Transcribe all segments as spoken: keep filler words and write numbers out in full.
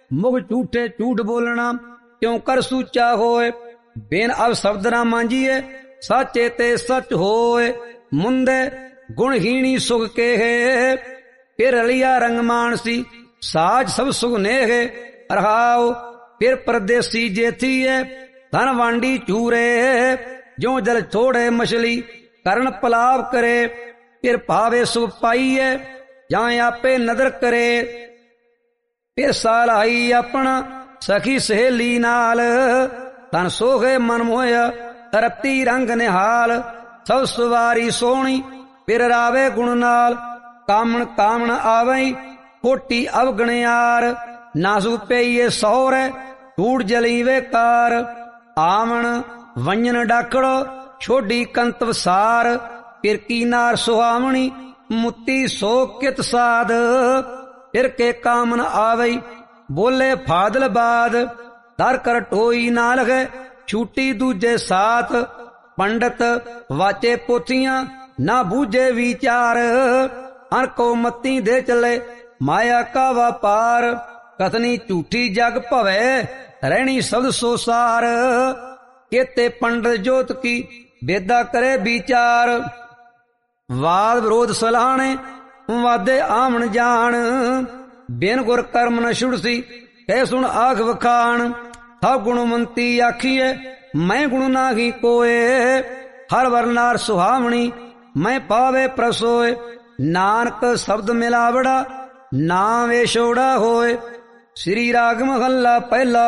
मुख झूठे झूठ बोलना क्यों कर सूचा होए। बिन अब शब्द ना मांजिए साचे ते सच होए। मुंदे गुणहीणी सुख के है फिर अलिया रंग मानसी साज सब सुख ने है। रहाओ फिर परदेसी जेथी है धन वांडी चूरे जो जल छोड़े मछली करण पलाव करे। फिर भावे सुख पाइए जाए आपे नदर करे। फिर साल आई अपना सखी सहेली नाल तन सोहे मन मोया रत्ती रंग निहाल। सब सवारी सोहनी फिर रावे गुण नाल कामण कामण आवई कोटी अवगणयार। नासु पेइये सौर टूट जली वे कार आमण वंजन डाकड़ो छोडी कंतव सार। फिर की नार सुहावणी मुत्ती सो कित साध। फिर के कामन आवई बोले फादल बाद दर कर टोई ना लगे छूटी दूजे साथ। पंडित वाचे पोथियां ना बूझे विचार अन को मत्ती दे चले माया का व्यापार। कथनी झूठी जग भवे रहनी शब्द सो सार। केते पंडित जोत की बेदा करे विचार। वाद विरोध सलाहने वादे आमन जान बिन गुर कर्म न छुड़सी कह सुन आख वखान। था गुणवंती आखिए मैं गुण नाही कोए हर वरनार सुहावणी मैं पावे प्रसोए। नानक शब्द मिलावड़ा नाम वेशोड़ा होए। श्री राग महला पहला।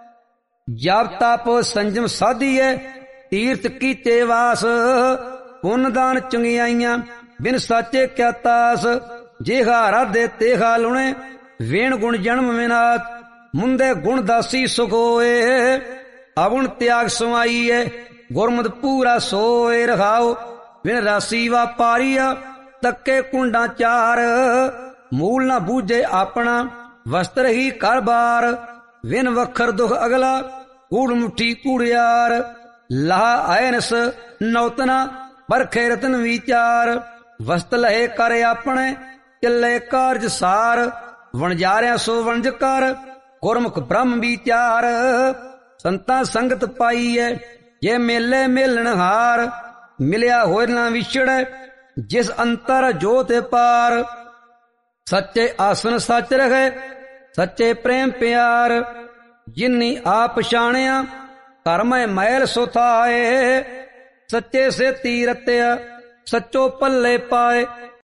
जब तप संजम साधिए तीर्थ कीते वास पुन दान चंगियाइयां बिन साचे क्या तास। जेहा राधे तेहा लुणे वेण गुण जन्म विनाश। मुंदे गुण दासी सुख होए अवुण त्याग समाइए गुरमत पूरा सोए। रखाओ बिन राशि वापारिया तक्के कुंडा चार। मूल न बूझे अपना वस्त्र ही कर बार। विन वखर दुख अगला कूड़ मुठी कूड़ियार। लाह ऐनस नौतना परखे रतन विचार। वस्त लहे कर अपने चले कार्य सार। वणजारिया सो वणज कर गुरमुख ब्रह्म विचार। संता संगत पाईए ये मेले मेलन हार। मिलिया होए ना विछड़े जिस अंतर जोत पार। सच्चे आसन सच रहे सच्चे प्रेम प्यार। जिन्नी आप पछाणिया कर्म मैल सुथाए। सच्चे से तीरत्या सच्चो पल्ले पाए।